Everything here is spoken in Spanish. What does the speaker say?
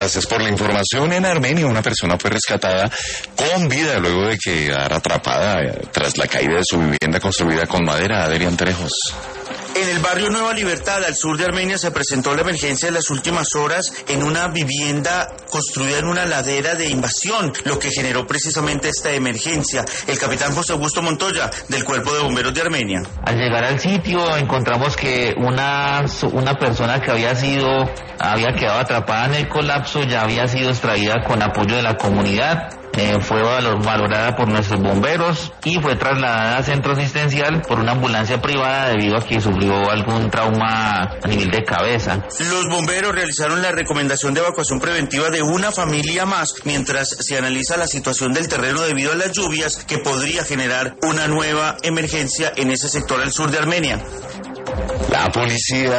Gracias por la información. En Armenia, una persona fue rescatada con vida luego de quedar atrapada tras la caída de su vivienda construida con madera. Adrián Trejos. En el barrio Nueva Libertad, al sur de Armenia, se presentó la emergencia de las últimas horas en una vivienda construida en una ladera de invasión, lo que generó precisamente esta emergencia. El capitán José Augusto Montoya, del Cuerpo de Bomberos de Armenia. Al llegar al sitio encontramos que una persona que había quedado atrapada en el colapso ya había sido extraída con apoyo de la comunidad. Fue valorada por nuestros bomberos y fue trasladada a centro asistencial por una ambulancia privada debido a que sufrió algún trauma a nivel de cabeza. Los bomberos realizaron la recomendación de evacuación preventiva de una familia más mientras se analiza la situación del terreno debido a las lluvias que podría generar una nueva emergencia en ese sector al sur de Armenia. La policía